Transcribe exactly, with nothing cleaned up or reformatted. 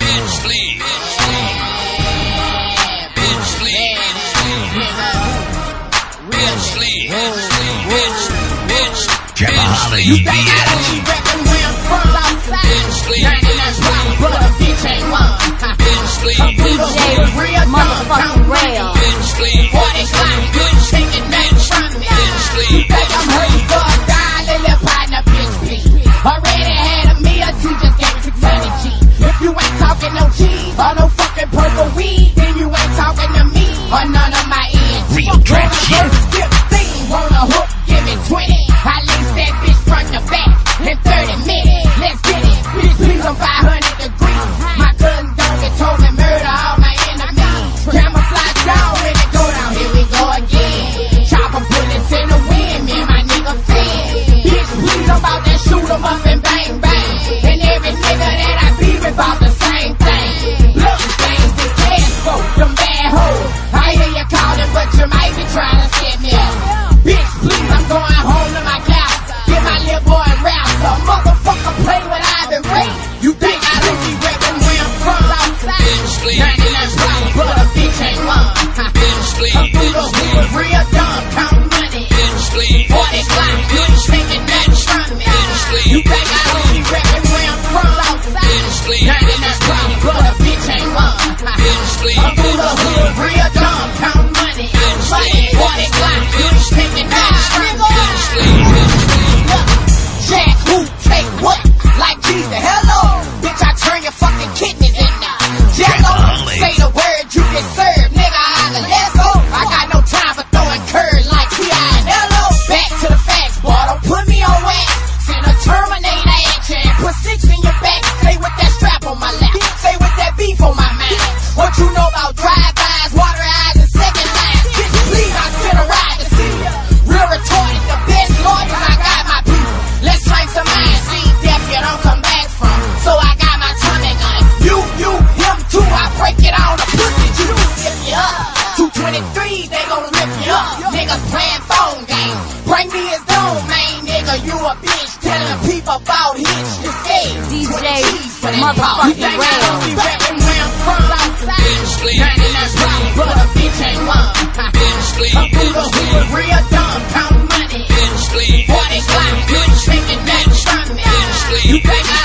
Bitch, please. Bitch, please. Bitch, please. Bitch, bitch. Jabahali, you think I only reppin' where I'm from outside? Bitch, please. Learning that's right, but a bitch ain't one. Bitch, please. D J real motherfucking real. Bitch, please. forty clock, bitch, taking nothing from me. Bitch, please. You think I'm hurting for a dime? Little partner, bitch, please. Already had a meal, two just gave me six hundred G. If you ain't talking no cheese or no fucking purple weed, then you ain't talking to me or none of my ends. Real trap shit. Skip thing, want a hook, give me twenty. I lace that bitch front to back in thirty minutes. Let's get it. Bitch, please, I'm five hundred degrees. My cousin don't get told me murder all my enemies. Camouflage down when it go down. Here we go again. Chopper bullets in the wind. Me and my nigga fin. Bitch, please, I'm about to shoot 'em up and bang bang. And every nigga that I be with about the same thing. Blood stains, the cash folk, them bad hoes. I hear you calling, but you might be trying to set me up. Bitch, please, I'm going home to my couch. Get my little boy a rap. So motherfucker play with Ivan Ray. You think I don't be reppin' where I'm from outside? Bitch, please. Nothing that's right, but a bitch ain't one. Bitch, please. I'm through the hood, real dumb, count money. Bitch, please. forty clock, bitch, taking nothing from me. Bitch, please. You think I don't be reppin' where I'm from outside? Bitch, please. Nothing that's right, but a bitch ain't one. Bitch, please. I'm through the hood, real dumb, count money. forty clock, bitch, taking nothing from me. Bitch, please. Jack, who take what? Like Jesus, hello. Bitch, I turn your fucking kidneys in now. Jello, say the word you can serve. Nigga, either let's go. I got no time for throwing curves like T I and Hello. Back to the facts, boy, don't put me on wax. Send a Terminator action and put six in your back. Stay with that strap on my lap. Stay with that beef on my mind. What you know about drive-bys, water eyes, and second lines? Bitch, please, I send a ride to see ya. Real retarded, the best lawyers, I got my people. Let's slang some iron, see death you don't come back from. So I got my tummy gun. You, you, him too, I break it on the pussy juice. If you up, two twenty-three, they gon' rip you up. Niggas playing phone games. Bring me his dome, man, nigga, you a bitch. Telling people about hits, you scared. D J motherfucking Rail. I don't be reppin' where I'm from outside. Bitch, please. Nothing that's right, but a bitch ain't one. Bitch, please. I'm through the hood, real dumb, count money. Bitch, please. forty clock, bitch, taking nothing from me. Bitch, please. You think I